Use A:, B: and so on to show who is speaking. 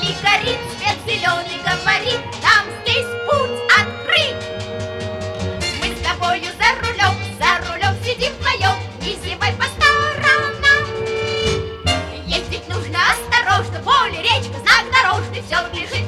A: вдали горит, свет зеленый говорит, нам здесь путь открыт. Мы с тобою за рулем сидим вдвоем, не зевай по сторонам. Ездить нужно осторожно, поле, речка, знак дорожный, все лежит